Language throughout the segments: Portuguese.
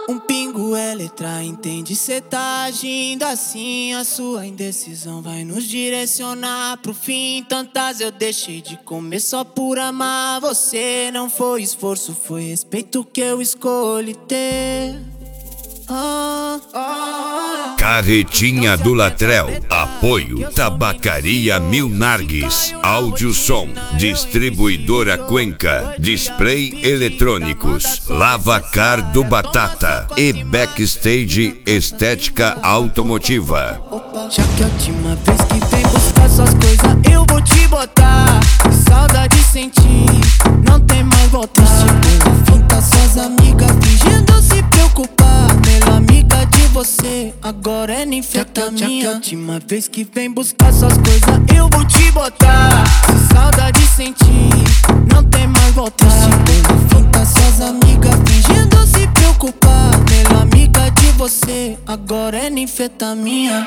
Um pingo é letra, entende? Cê tá agindo assim, a sua indecisão vai nos direcionar pro fim. Tantas eu deixei de comer só por amar você. Não foi esforço, foi respeito que eu escolhi ter. Carretinha do Latrell. Apoio Tabacaria Mil Nargues. Áudio Som. Distribuidora Cuenca. Display Eletrônicos. Lavacar do Batata. E Backstage Estética Automotiva. Já que a última vez que vem buscar suas coisas, eu vou te botar. Que saudade sentir, não tem mais volta. Pela finta, suas amigas fingindo se preocupar. Melhor amiga de você, agora é ninfetaminha. Já que a última vez que vem buscar suas coisas, eu vou te botar. Se saudade sentir, não tem mais volta. Pela finta, suas amigas fingindo se preocupar. Melhor amiga de você, agora é ninfetaminha.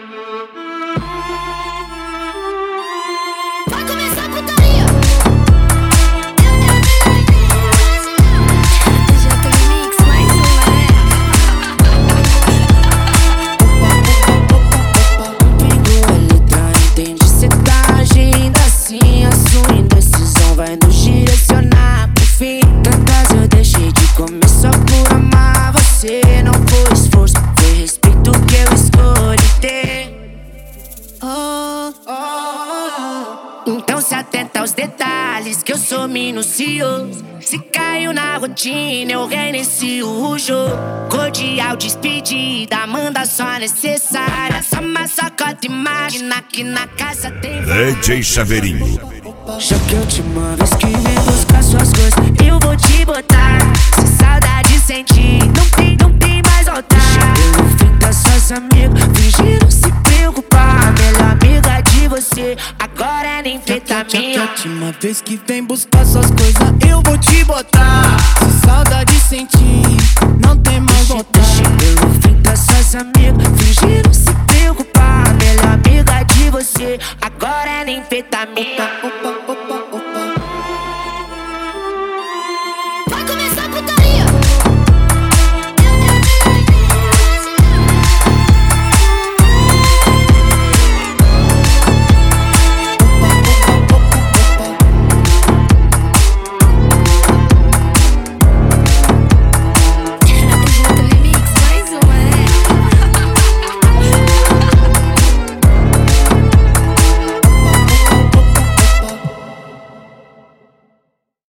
Vai começar a putaria. Já tem mix, mais Pingo é letra, entende? Cê tá agindo assim, a sua indecisão vai nos direcionar pro fim. Tantas eu deixei de comer só por amar você. Não foi esforço, foi respeito que eu escolhi ter. Então se atenta aos detalhes, que eu sou minucioso. Se caiu na rotina, eu reinicio o jogo. Cordial despedida, manda só necessária. Só uma sacota, imagina que na casa tem DJ Chaveirinho. Já que a última vez que vem buscar suas coisas, eu vou te botar. Se saudade sentir, não tem mais volta. Pelo fim das suas amigas, fingiram se preocupar. Melhor amiga de você, agora é nem feita minha. Já que a última vez que vem buscar suas coisas, eu vou te botar.